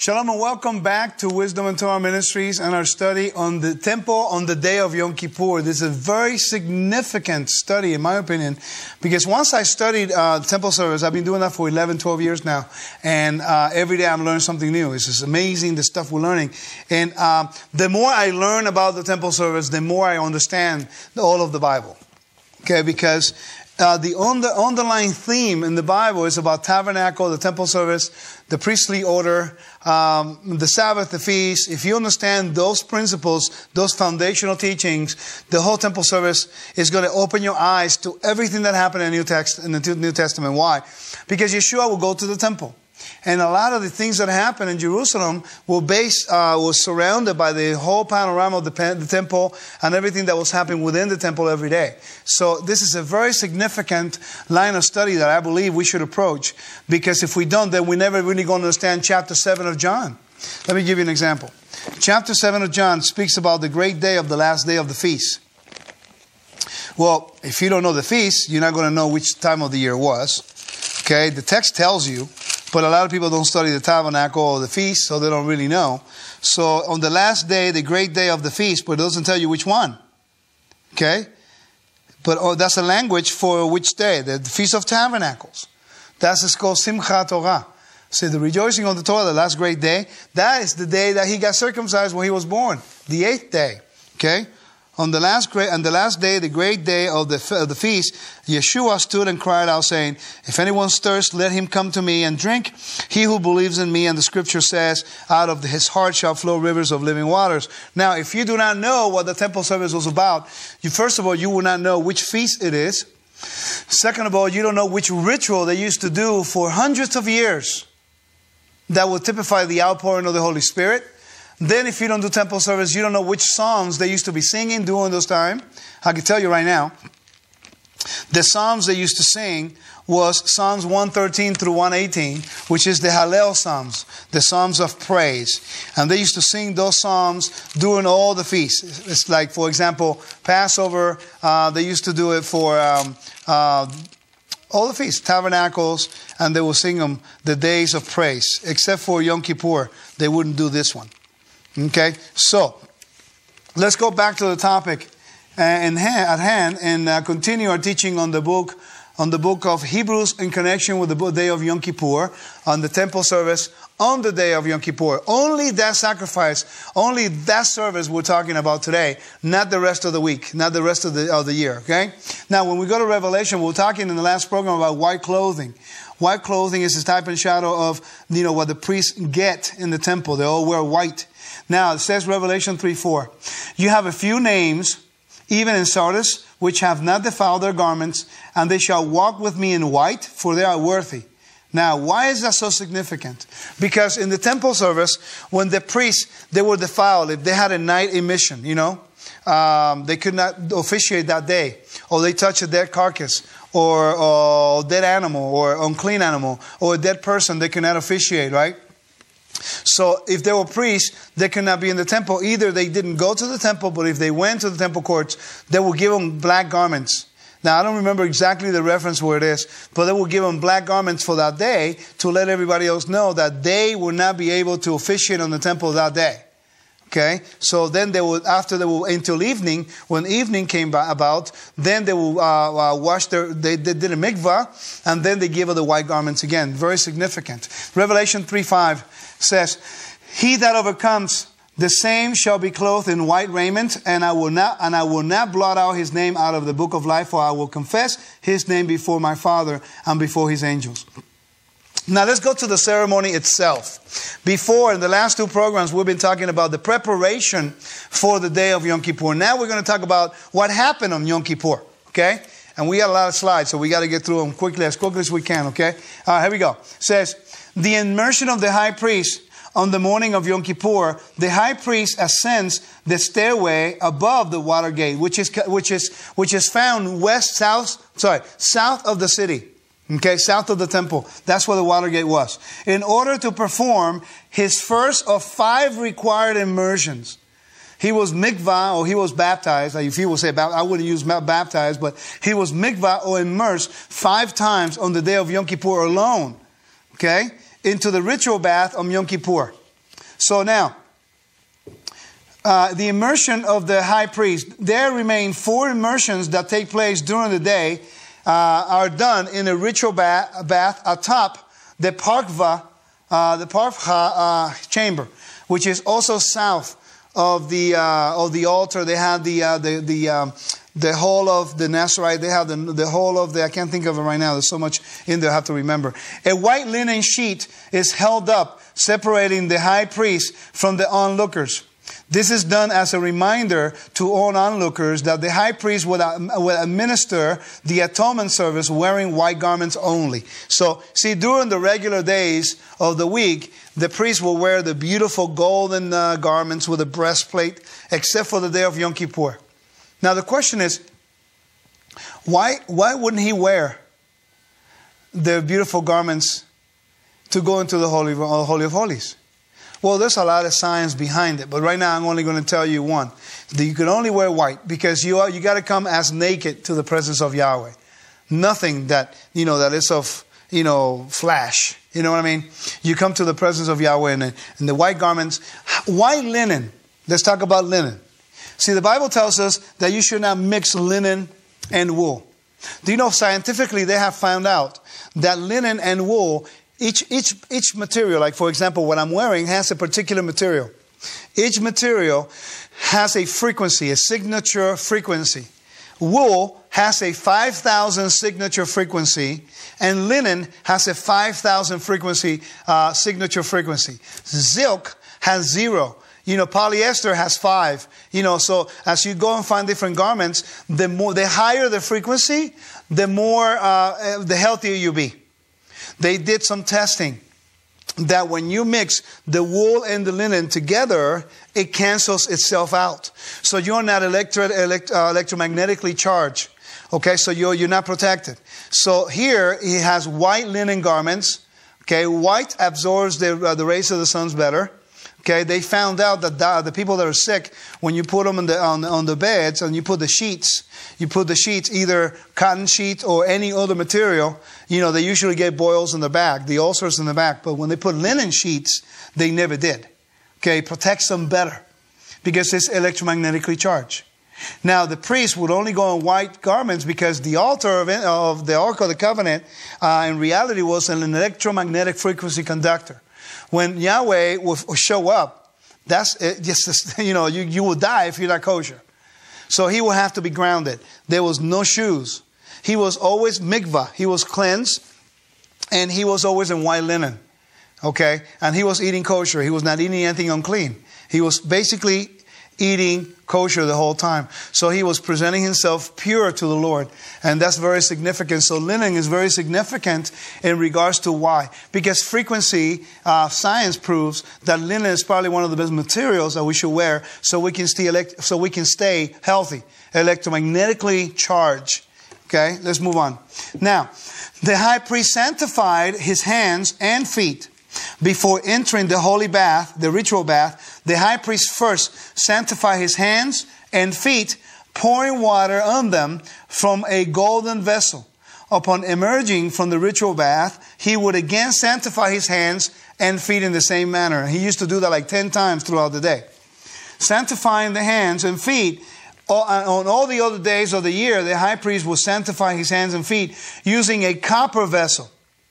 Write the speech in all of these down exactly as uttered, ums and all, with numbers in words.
Shalom and welcome back to Wisdom and Torah Ministries and our study on the temple on the day of Yom Kippur. This is a very significant study in my opinion, because once I studied uh, temple service, I've been doing that for eleven, twelve years now, and uh, every day I'm learning something new. It's just amazing the stuff we're learning. And um, the more I learn about the temple service, the more I understand all of the Bible. Okay, because Uh, the under, underlying theme in the Bible is about tabernacle, the temple service, the priestly order, um, the Sabbath, the feast. If you understand those principles, those foundational teachings, the whole temple service is going to open your eyes to everything that happened in the New, Text, in the New Testament. Why? Because Yeshua will go to the temple. And a lot of the things that happen in Jerusalem were based, uh, was surrounded by the whole panorama of the, the temple and everything that was happening within the temple every day. So this is a very significant line of study that I believe we should approach, because if we don't, then we're never really going to understand chapter seven of John. Let me give you an example. Chapter seven of John speaks about the great day of the last day of the feast. Well, if you don't know the feast, you're not going to know which time of the year it was. Okay, the text tells you. But a lot of people don't study the tabernacle or the feast, so they don't really know. So on the last day, the great day of the feast, but it doesn't tell you which one. Okay? But oh, that's a language for which day? The Feast of Tabernacles. That's called Simchat Torah. So the rejoicing of the Torah, the last great day, that is the day that he got circumcised when he was born. The eighth day. Okay? On the last great, on the last day, the great day of the, of the feast, Yeshua stood and cried out, saying, "If anyone thirsts, let him come to me and drink. He who believes in me," and the scripture says, "out of his heart shall flow rivers of living waters." Now, if you do not know what the temple service was about, you first of all, you will not know which feast it is. Second of all, you don't know which ritual they used to do for hundreds of years that would typify the outpouring of the Holy Spirit. Then if you don't do temple service, you don't know which psalms they used to be singing during those times. I can tell you right now, the psalms they used to sing was Psalms one thirteen through one eighteen, which is the Hallel Psalms, the Psalms of praise. And they used to sing those psalms during all the feasts. It's like, for example, Passover, uh, they used to do it for um, uh, all the feasts, tabernacles, and they will sing them the days of praise. Except for Yom Kippur, they wouldn't do this one. Okay, so let's go back to the topic in hand, at hand and uh, continue our teaching on the book on the book of Hebrews in connection with the day of Yom Kippur, on the temple service on the day of Yom Kippur. Only that sacrifice, only that service we're talking about today, not the rest of the week, not the rest of the of the year. Okay. Now, when we go to Revelation, we we're talking in the last program about white clothing. White clothing is a type and shadow of, you know, what the priests get in the temple. They all wear white. Now, it says Revelation three four, "You have a few names, even in Sardis, which have not defiled their garments, and they shall walk with me in white, for they are worthy." Now, why is that so significant? Because in the temple service, when the priests, they were defiled, if they had a night emission, you know, um, they could not officiate that day, or they touched a dead carcass, or a dead animal, or unclean animal, or a dead person, they could not officiate, right? So if they were priests, they could not be in the temple. Either they didn't go to the temple, but if they went to the temple courts, they would give them black garments. Now, I don't remember exactly the reference where it is, but they would give them black garments for that day to let everybody else know that they would not be able to officiate on the temple that day. Okay? So then they would, after they would, until evening, when evening came about, then they would uh, uh, wash their, they, they did a mikvah, and then they give her the white garments again. Very significant. Revelation three five says, "He that overcomes, the same shall be clothed in white raiment, and I will not and I will not blot out his name out of the book of life, for I will confess his name before my Father and before his angels." Now let's go to the ceremony itself. Before, in the last two programs, we've been talking about the preparation for the day of Yom Kippur. Now we're going to talk about what happened on Yom Kippur. Okay? And we got a lot of slides, so we got to get through them quickly, as quickly as we can. Okay? All right, here we go. It says, "The immersion of the high priest on the morning of Yom Kippur, the high priest ascends the stairway above the water gate, which is which is which is found west south sorry south of the city." Okay, south of the temple. That's where the water gate was. In order to perform his first of five required immersions. He was mikvah, or he was baptized. If you will say, I wouldn't use baptized, but he was mikvah or immersed five times on the day of Yom Kippur alone. Okay? Into the ritual bath on Yom Kippur. So now, uh, the immersion of the high priest, there remain four immersions that take place during the day, uh, are done in a ritual bath, bath atop the Parkva, uh, the Parkha uh, chamber, which is also south of the uh, of the altar. They have the uh, the the um, the whole of the Nazarite. They have the the whole of the. I can't think of it right now. There's so much in there I have to remember. A white linen sheet is held up, separating the high priest from the onlookers. This is done as a reminder to all onlookers that the high priest would, uh, would administer the atonement service wearing white garments only. So, see, during the regular days of the week, the priest will wear the beautiful golden uh, garments with a breastplate, except for the day of Yom Kippur. Now, the question is, why, why wouldn't he wear the beautiful garments to go into the Holy, uh, Holy of Holies? Well, there's a lot of science behind it, but right now I'm only going to tell you one. That you can only wear white because you are, you got to come as naked to the presence of Yahweh. Nothing that, you know, that is of, you know, flash. You know what I mean? You come to the presence of Yahweh in the, in the white garments. White linen. Let's talk about linen. See, the Bible tells us that you should not mix linen and wool. Do you know, scientifically they have found out that linen and wool, Each, each, each material, like for example, what I'm wearing has a particular material. Each material has a frequency, a signature frequency. Wool has a five thousand signature frequency, and linen has a five thousand frequency, uh, signature frequency. Silk has zero. You know, polyester has five. You know, so as you go and find different garments, the more, the higher the frequency, the more, uh, the healthier you be. They did some testing that when you mix the wool and the linen together, it cancels itself out. So you're not electro, elect, uh, electromagnetically charged. Okay, so you're, you're not protected. So here he has white linen garments. Okay, white absorbs the, uh, the rays of the sun better. Okay, they found out that the, the people that are sick, when you put them on the, on, on the beds and you put the sheets, you put the sheets, either cotton sheet or any other material, you know, they usually get boils in the back, the ulcers in the back. But when they put linen sheets, they never did. Okay, it protects them better because it's electromagnetically charged. Now, the priest would only go in white garments because the altar of, of the Ark of the Covenant, uh, in reality, was an electromagnetic frequency conductor. When Yahweh will show up, that's it, just, you know, you, you will die if you're not kosher. So he will have to be grounded. There was no shoes. He was always mikvah. He was cleansed, and he was always in white linen. Okay? And he was eating kosher. He was not eating anything unclean. He was basically eating kosher the whole time. So he was presenting himself pure to the Lord. And that's very significant. So linen is very significant in regards to why. Because frequency, uh, science proves that linen is probably one of the best materials that we should wear so we can stay, elect- so we can stay healthy, electromagnetically charged. Okay, let's move on. Now, the high priest sanctified his hands and feet. Before entering the holy bath, the ritual bath, the high priest first sanctified his hands and feet, pouring water on them from a golden vessel. Upon emerging from the ritual bath, he would again sanctify his hands and feet in the same manner. He used to do that like ten times throughout the day. Sanctifying the hands and feet, on all the other days of the year, the high priest would sanctify his hands and feet using a copper vessel.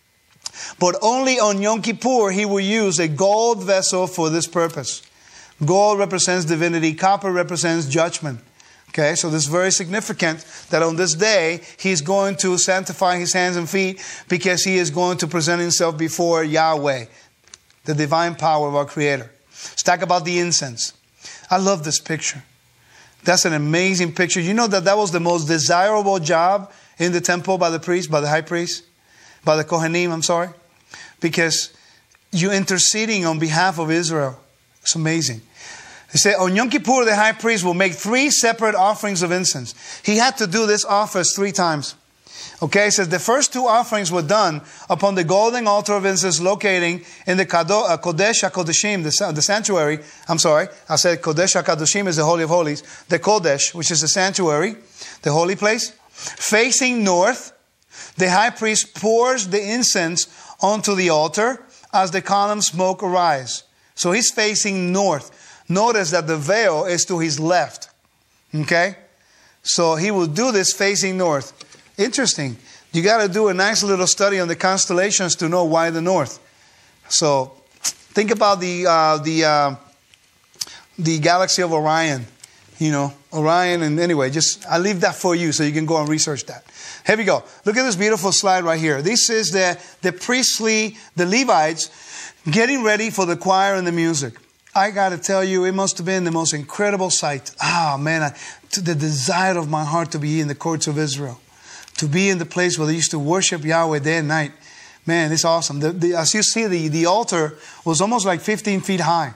But only on Yom Kippur, he will use a gold vessel for this purpose. Gold represents divinity. Copper represents judgment. Okay, so this is very significant that on this day, he's going to sanctify his hands and feet because he is going to present himself before Yahweh, the divine power of our Creator. Let's talk about the incense. I love this picture. That's an amazing picture. You know that that was the most desirable job in the temple by the priest, by the high priest? By the Kohanim, I'm sorry. Because you're interceding on behalf of Israel. It's amazing. He said, on Yom Kippur, the high priest will make three separate offerings of incense. He had to do this office three times. Okay, it says the first two offerings were done upon the golden altar of incense locating in the Kodesh HaKodeshim, the, the sanctuary. I'm sorry, I said Kodesh HaKadoshim is the Holy of Holies. The Kodesh, which is the sanctuary, the holy place, facing north. The high priest pours the incense onto the altar as the column smoke arise. So he's facing north. Notice that the veil is to his left. Okay? So he will do this facing north. Interesting. You got to do a nice little study on the constellations to know why the north. So think about the uh, the uh, the galaxy of Orion. You know, Orion, and anyway, just I leave that for you so you can go and research that. Here we go. Look at this beautiful slide right here. This is the the priestly, the Levites getting ready for the choir and the music. I got to tell you, it must have been the most incredible sight. Ah, man, I, the desire of my heart to be in the courts of Israel, to be in the place where they used to worship Yahweh day and night. Man, it's awesome. The, the, as you see, the, the altar was almost like fifteen feet high.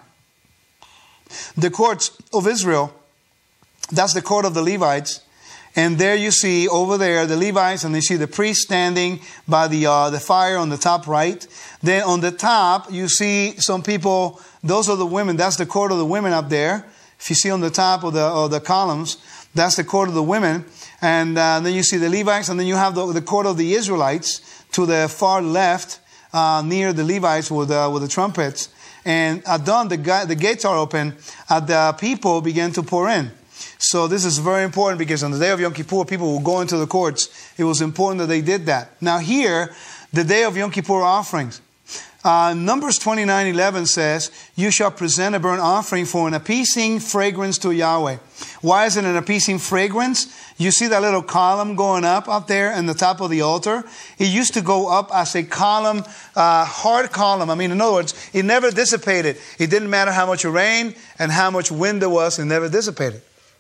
The courts of Israel, that's the court of the Levites. And there you see over there the Levites, and you see the priest standing by the uh, the fire on the top right. Then on the top you see some people. Those are the women. That's the court of the women up there. If you see on the top of the of the columns, that's the court of the women. And uh, then you see the Levites, and then you have the, the court of the Israelites to the far left, uh, near the Levites with uh, with the trumpets. And at dawn the the gates are open, and the people begin to pour in. So this is very important because on the day of Yom Kippur, people will go into the courts. It was important that they did that. Now here, the day of Yom Kippur offerings. Uh, Numbers twenty-nine eleven says, you shall present a burnt offering for an appeasing fragrance to Yahweh. Why is it an appeasing fragrance? You see that little column going up up there in the top of the altar? It used to go up as a column, uh, hard column. I mean, in other words, it never dissipated. It didn't matter how much rain and how much wind there was, it never dissipated.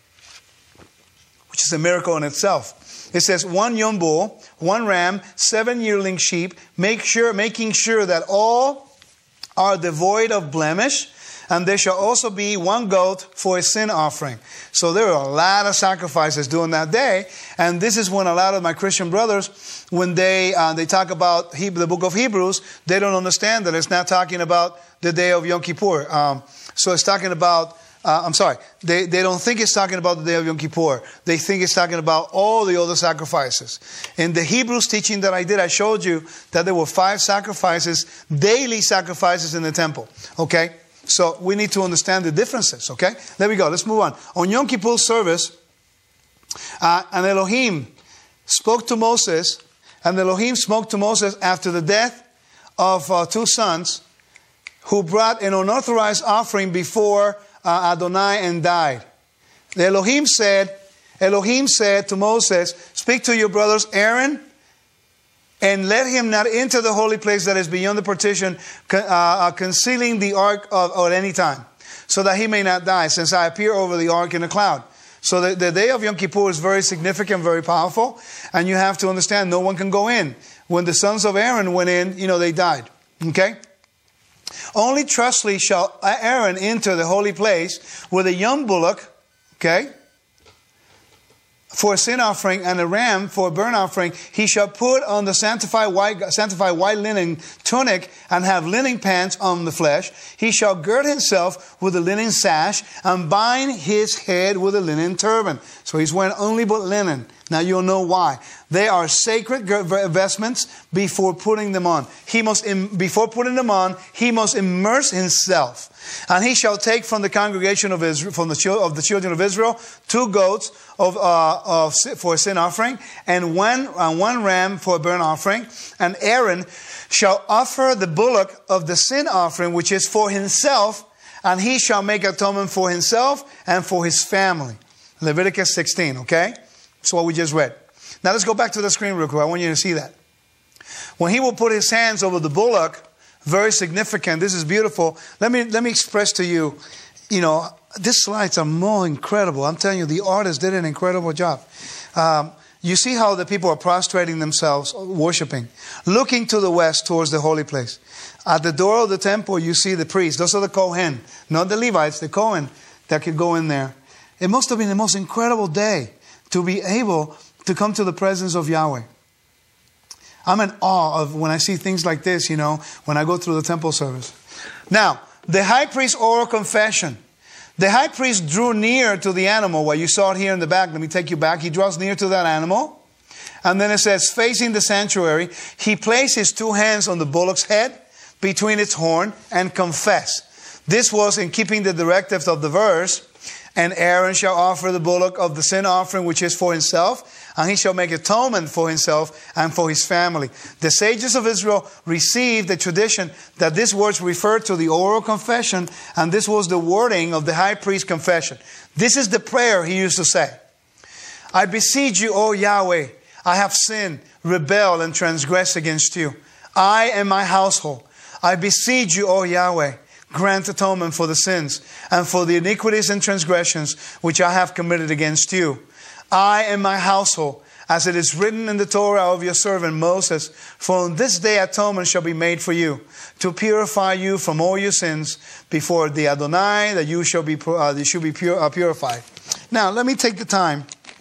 Which is a miracle in itself. It says one young bull, one ram, seven yearling sheep, make sure, making sure that all are devoid of blemish, and there shall also be one goat for a sin offering. So there are a lot of sacrifices during that day, and this is when a lot of my Christian brothers, when they uh, they talk about he- the book of Hebrews, they don't understand that it's not talking about the day of Yom Kippur. Um, so it's talking about Uh, I'm sorry, they, they don't think it's talking about the day of Yom Kippur. They think it's talking about all the other sacrifices. In the Hebrews teaching that I did, I showed you that there were five sacrifices, daily sacrifices in the temple. Okay? So we need to understand the differences. Okay? There we go. Let's move on. On Yom Kippur service, uh, and Elohim spoke to Moses, and Elohim spoke to Moses after the death of uh, two sons who brought an unauthorized offering before Uh, Adonai and died. The Elohim said, Elohim said to Moses, speak to your brothers Aaron and let him not enter the holy place that is beyond the partition, uh, concealing the ark of, at any time, so that he may not die, since I appear over the ark in a cloud. So the, the day of Yom Kippur is very significant, very powerful, and you have to understand no one can go in. When the sons of Aaron went in, you know, they died. Okay? Only trustly shall Aaron enter the holy place with a young bullock, okay, for a sin offering, and a ram for a burnt offering. He shall put on the sanctified white, sanctified white linen tunic and have linen pants on the flesh. He shall gird himself with a linen sash and bind his head with a linen turban. So he's wearing only but linen. Now you'll know why. They are sacred vestments before putting them on. He must, before putting them on, he must immerse himself. And he shall take from the congregation of Israel, from the of the children of Israel, two goats of, uh, of for a sin offering, and one uh, one ram for a burnt offering. And Aaron shall offer the bullock of the sin offering, which is for himself, and he shall make atonement for himself and for his family. Leviticus sixteen. Okay. That's what we just read. Now let's go back to the screen real quick. I want you to see that. When he will put his hands over the bullock, very significant. This is beautiful. Let me let me express to you, you know, these slides are more incredible. I'm telling you, the artist did an incredible job. Um, you see how the people are prostrating themselves, worshiping, looking to the west towards the holy place. At the door of the temple, you see the priests. Those are the Kohen, not the Levites, the Kohen that could go in there. It must have been the most incredible day to be able to come to the presence of Yahweh. I'm in awe of when I see things like this, you know, when I go through the temple service. Now, the high priest's oral confession. The high priest drew near to the animal. Well, you saw it here in the back. Let me take you back. He draws near to that animal. And then it says, facing the sanctuary, he placed his two hands on the bullock's head, between its horn, and confessed. This was in keeping the directives of the verse. And Aaron shall offer the bullock of the sin offering, which is for himself, and he shall make atonement for himself and for his family. The sages of Israel received the tradition that these words referred to the oral confession, and this was the wording of the high priest confession. This is the prayer he used to say. I beseech you, O Yahweh, I have sinned, rebelled, and transgressed against you. I and my household. I beseech you, O Yahweh, grant atonement for the sins and for the iniquities and transgressions which I have committed against you. I and my household, as it is written in the Torah of your servant Moses, for on this day atonement shall be made for you, to purify you from all your sins before the Adonai, that you shall be uh, you should be pure, uh, purified. Now, let me take the time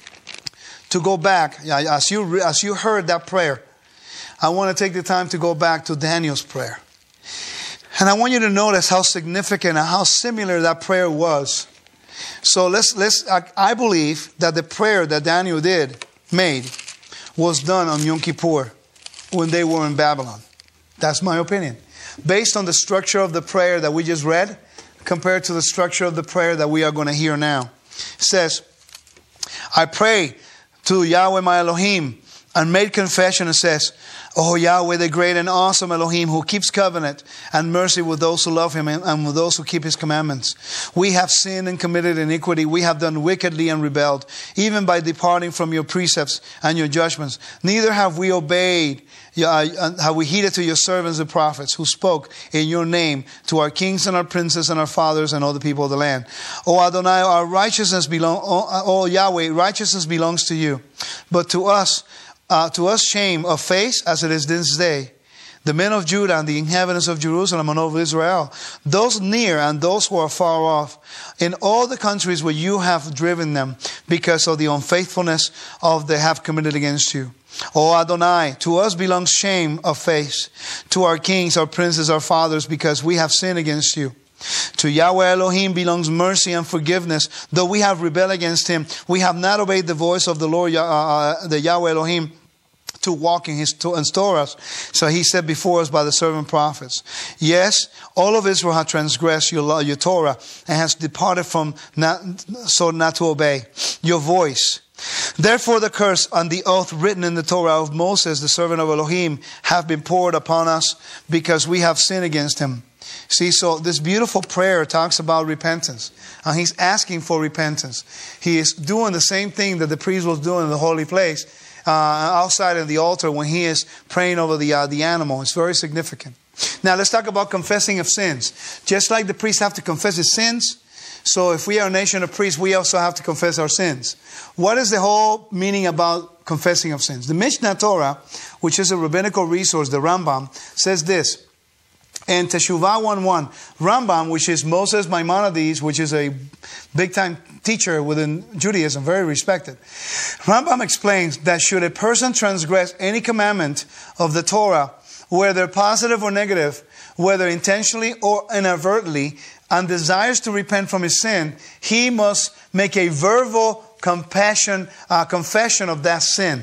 to go back. As you as you heard that prayer, I want to take the time to go back to Daniel's prayer. And I want you to notice how significant and how similar that prayer was. So let's, let's, I, I believe that the prayer that Daniel did, made, was done on Yom Kippur when they were in Babylon. That's my opinion. Based on the structure of the prayer that we just read, compared to the structure of the prayer that we are going to hear now. It says, I pray to Yahweh my Elohim, and made confession and says, Oh Yahweh, the great and awesome Elohim, who keeps covenant and mercy with those who love Him and with those who keep His commandments. We have sinned and committed iniquity. We have done wickedly and rebelled, even by departing from your precepts and your judgments. Neither have we obeyed, uh, have we heeded to your servants the prophets, who spoke in your name to our kings and our princes and our fathers and all the people of the land. O Adonai, our righteousness belong. O, o Yahweh, righteousness belongs to you, but to us, Uh, to us shame of face as it is this day. The men of Judah and the inhabitants of Jerusalem and of Israel, those near and those who are far off, in all the countries where you have driven them, because of the unfaithfulness of they have committed against you. O Adonai, to us belongs shame of face, to our kings, our princes, our fathers, because we have sinned against you. To Yahweh Elohim belongs mercy and forgiveness. Though we have rebelled against Him, we have not obeyed the voice of the Lord, uh, the Yahweh Elohim, to walk in His Torah. So He said before us by the servant prophets. Yes, all of Israel has transgressed your law, your Torah, and has departed from not, so not to obey your voice. Therefore the curse and the oath written in the Torah of Moses, the servant of Elohim, have been poured upon us, because we have sinned against Him. See, so this beautiful prayer talks about repentance. And he's asking for repentance. He is doing the same thing that the priest was doing in the holy place, uh, outside of the altar, when he is praying over the, uh, the animal. It's very significant. Now let's talk about confessing of sins. Just like the priests have to confess his sins, so if we are a nation of priests, we also have to confess our sins. What is the whole meaning about confessing of sins? The Mishnah Torah, which is a rabbinical resource, the Rambam, says this. And Teshuvah one one, Rambam, which is Moses Maimonides, which is a big-time teacher within Judaism, very respected. Rambam explains that should a person transgress any commandment of the Torah, whether positive or negative, whether intentionally or inadvertently, and desires to repent from his sin, he must make a verbal compassion, uh, confession of that sin.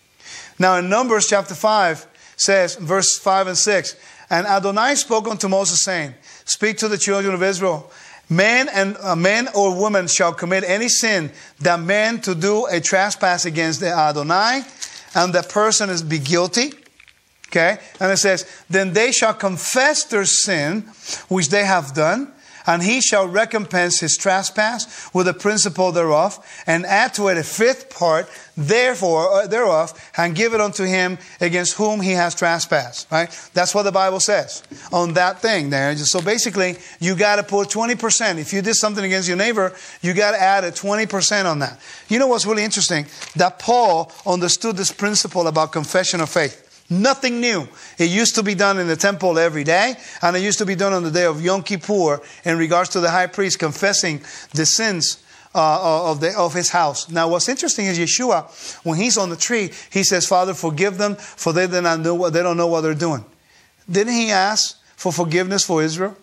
Now in Numbers chapter five says, verse five and six, and Adonai spoke unto Moses, saying, Speak to the children of Israel. Man and uh, man or woman shall commit any sin, that man to do a trespass against the Adonai, and that person is be guilty. Okay, and it says, then they shall confess their sin, which they have done, and he shall recompense his trespass with the principal thereof, and add to it a fifth part therefore uh, thereof, and give it unto him against whom he has trespassed. Right? That's what the Bible says on that thing there. So basically, you got to put twenty percent. If you did something against your neighbor, you got to add a twenty percent on that. You know what's really interesting? That Paul understood this principle about confession of faith. Nothing new. It used to be done in the temple every day, and it used to be done on the day of Yom Kippur in regards to the high priest confessing the sins uh, of, the, of his house. Now what's interesting is Yeshua, when he's on the tree, he says, Father, forgive them, for they, do not know what, they don't know what they're doing. Didn't he ask for forgiveness for Israel?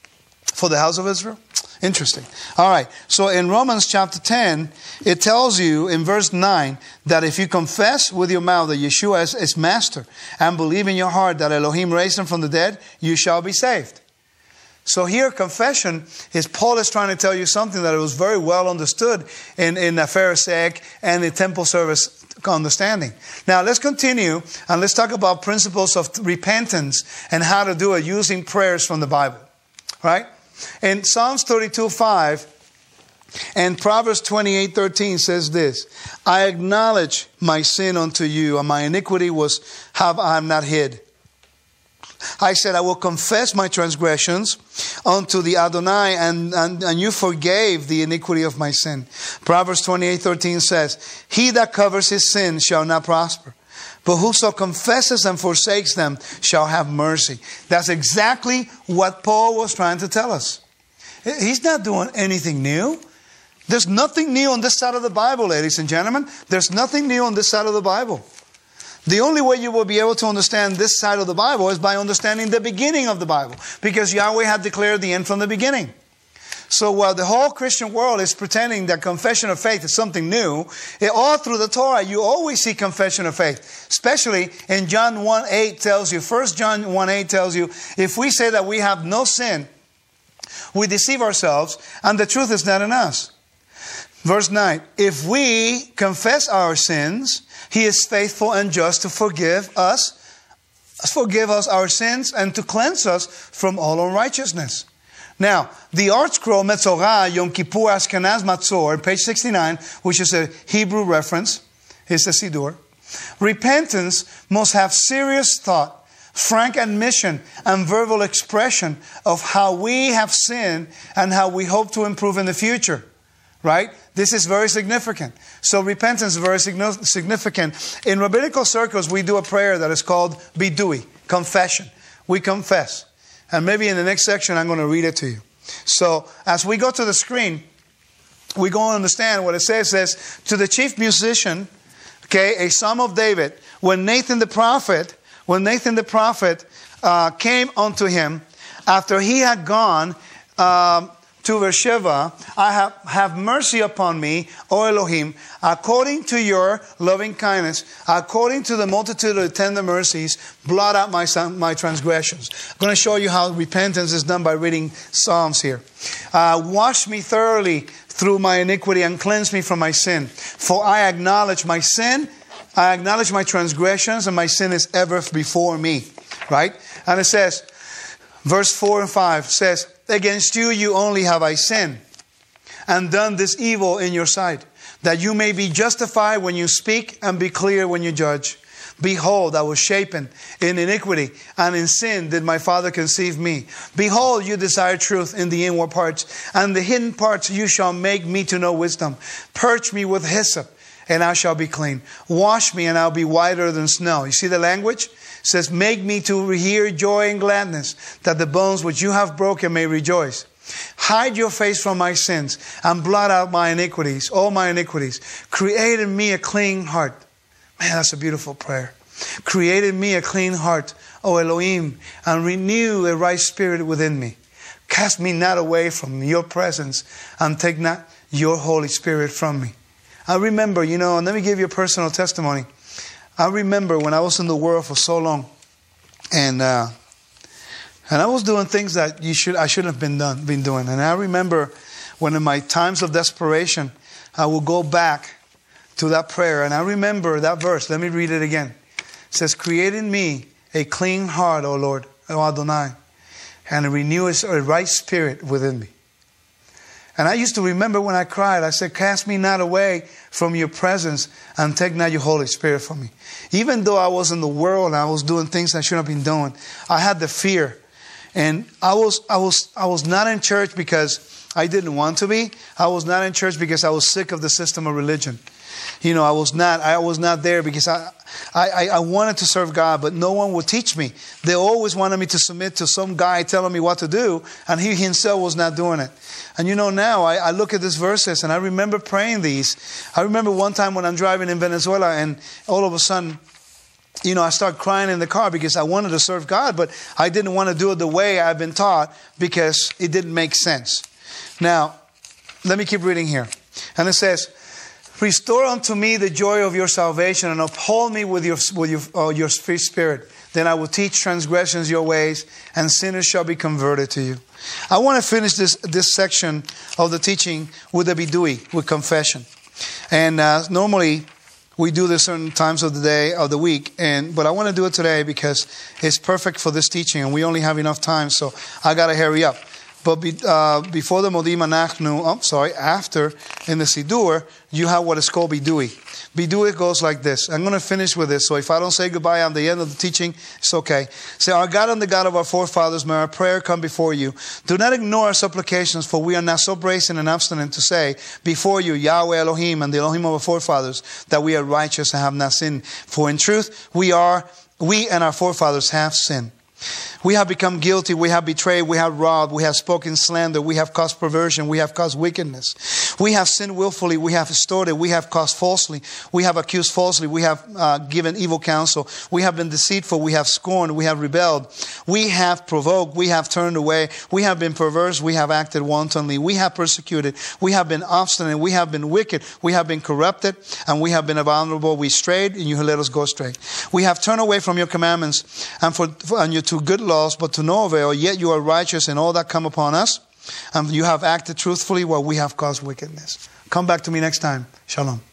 For the house of Israel? Interesting. All right. So in Romans chapter ten, it tells you in verse nine that if you confess with your mouth that Yeshua is, is Master and believe in your heart that Elohim raised him from the dead, you shall be saved. So here, confession is Paul is trying to tell you something that was very well understood in, in the Pharisaic and the temple service understanding. Now, let's continue and let's talk about principles of repentance and how to do it using prayers from the Bible. Right? In Psalms thirty-two five and Proverbs twenty-eight thirteen says this, I acknowledge my sin unto you, and my iniquity was have I not hid. I said, I will confess my transgressions unto the Adonai, and, and, and you forgave the iniquity of my sin. Proverbs twenty-eight thirteen says, he that covers his sin shall not prosper, but whoso confesses and forsakes them shall have mercy. That's exactly what Paul was trying to tell us. He's not doing anything new. There's nothing new on this side of the Bible, ladies and gentlemen. There's nothing new on this side of the Bible. The only way you will be able to understand this side of the Bible is by understanding the beginning of the Bible, because Yahweh had declared the end from the beginning. So while the whole Christian world is pretending that confession of faith is something new, it, all through the Torah you always see confession of faith. Especially in John one eight tells you, First John one eight tells you, if we say that we have no sin, we deceive ourselves and the truth is not in us. Verse nine, if we confess our sins, He is faithful and just to forgive us, forgive us our sins and to cleanse us from all unrighteousness. Now, the Art Scroll Metzorah Yom Kippur Ashkenaz Matzor, page sixty-nine, which is a Hebrew reference, is the Siddur. Repentance must have serious thought, frank admission, and verbal expression of how we have sinned and how we hope to improve in the future. Right? This is very significant. So repentance is very significant. In rabbinical circles, we do a prayer that is called bidui, confession. We confess. And maybe in the next section, I'm going to read it to you. So as we go to the screen, we're going to understand what it says. It says, to the chief musician, okay, a psalm of David, when Nathan the prophet, when Nathan the prophet uh, came unto him, after he had gone um, to Beersheba, I have, have mercy upon me, O Elohim, according to your loving kindness, according to the multitude of tender mercies, blot out my, my transgressions. I'm going to show you how repentance is done by reading Psalms here. Uh, wash me thoroughly through my iniquity and cleanse me from my sin. For I acknowledge my sin, I acknowledge my transgressions, and my sin is ever before me. Right? And it says, verse four and five says, against you, you only have I sinned and done this evil in your sight, that you may be justified when you speak and be clear when you judge. Behold, I was shapen in iniquity, and in sin did my father conceive me. Behold, you desire truth in the inward parts, and the hidden parts you shall make me to know wisdom. Purge me with hyssop, and I shall be clean. Wash me, and I'll be whiter than snow. You see the language? It says, make me to hear joy and gladness, that the bones which you have broken may rejoice. Hide your face from my sins, and blot out my iniquities, all my iniquities. Create in me a clean heart. Man, that's a beautiful prayer. Create in me a clean heart, O Elohim, and renew a right spirit within me. Cast me not away from your presence, and take not your Holy Spirit from me. I remember, you know, and let me give you a personal testimony. I remember when I was in the world for so long, and uh, and I was doing things that you should I shouldn't have been done been doing. And I remember when in my times of desperation, I would go back to that prayer, and I remember that verse. Let me read it again. It says, "Create in me a clean heart, O Lord, O Adonai, and renew a right spirit within me." And I used to remember when I cried, I said, cast me not away from your presence and take not your Holy Spirit from me. Even though I was in the world and I was doing things I shouldn't have been doing, I had the fear. And I was, I was, I was not in church because I didn't want to be. I was not in church because I was sick of the system of religion. You know, I was not, I was not there because I, I, I wanted to serve God, but no one would teach me. They always wanted me to submit to some guy telling me what to do, and he himself was not doing it. And you know, now I, I look at these verses and I remember praying these. I remember one time when I'm driving in Venezuela and all of a sudden, you know, I start crying in the car because I wanted to serve God, but I didn't want to do it the way I've been taught because it didn't make sense. Now, let me keep reading here. And it says, restore unto me the joy of your salvation and uphold me with your, with your, uh, your free spirit. Then I will teach transgressions your ways, and sinners shall be converted to you. I want to finish this, this section of the teaching with a bidui, with confession. And uh, normally we do this certain times of the day, of the week, and but I want to do it today because it's perfect for this teaching, and we only have enough time, so I got to hurry up. But be, uh, before the Modim Anachnu, I'm sorry, after in the Sidur, you have what is called Bidui. Bidui goes like this. I'm going to finish with this, so if I don't say goodbye at the end of the teaching, it's okay. Say, our God and the God of our forefathers, may our prayer come before you. Do not ignore our supplications, for we are not so brazen and obstinate to say before you, Yahweh Elohim and the Elohim of our forefathers, that we are righteous and have not sinned. For in truth, we are, we and our forefathers have sinned. We have become guilty, we have betrayed, we have robbed, we have spoken slander, we have caused perversion, we have caused wickedness. We have sinned willfully, we have extorted, we have caused falsely, we have accused falsely, we have uh, given evil counsel, we have been deceitful, we have scorned, we have rebelled, we have provoked, we have turned away, we have been perverse, we have acted wantonly, we have persecuted, we have been obstinate, we have been wicked, we have been corrupted, and we have been abominable. We strayed, and you let us go astray. We have turned away from your commandments and, for, and your to good laws, but to no avail, yet you are righteous in all that come upon us, and you have acted truthfully while we have caused wickedness. Come back to me next time. Shalom.